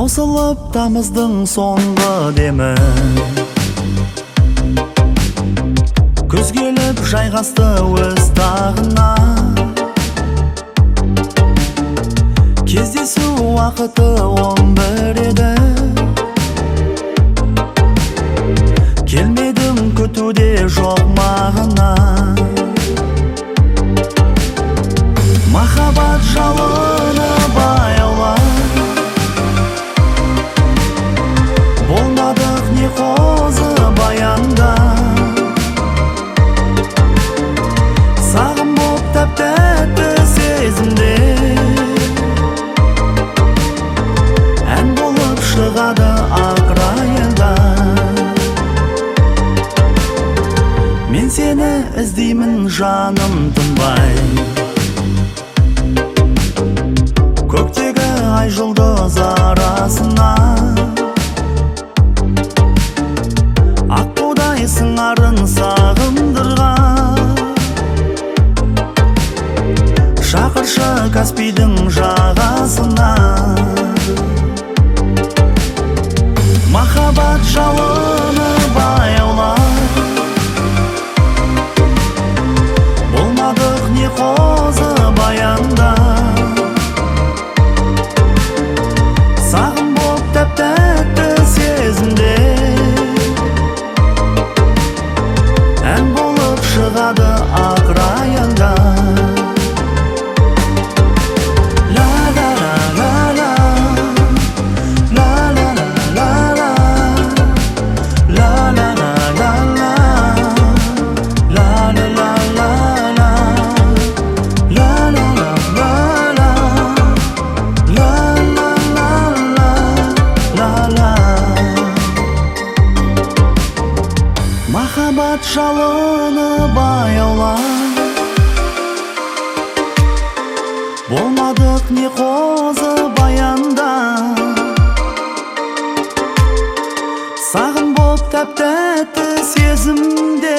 таусылып тамыздың соңғы демі, күз келіп жайғасты өз тағына. Кездесу уақыты 11 еді, келмедім күтуде жоқ мағына. Махаббат жалыны баяулап, болмадық не қозы баянда. Сағым боп тәп-тәтті сезімде, ән болып шығады ақырайында. Мен сені іздеймін жаным тынбай, көктегі ай жұлдыз арасына. Аққудай сыңарын сағындырған, шақыршы Каспийдің жағасына. Махаббат жалыны баяулап, болмадық не қозы баянда. Сағым боп тәп-тәтті сезімде, ән болып шығады ақырайында. Махаббат жалыны баяулап, болмадық не қозы баянда. Сағым боп тәп-тәтті сезімде,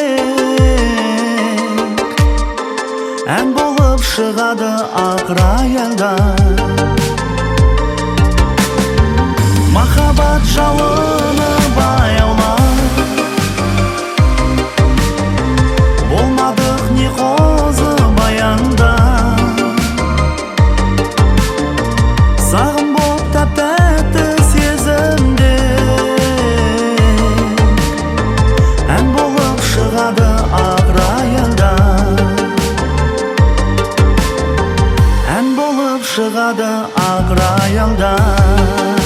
ән болып шығады ақырайында. Махаббат жалыны баяулап, болмадық не қозы баянда. Сағым боп тәп-тәтті сезімде, ән болып шығады ақырайында. Ән болып шығады ақырайында.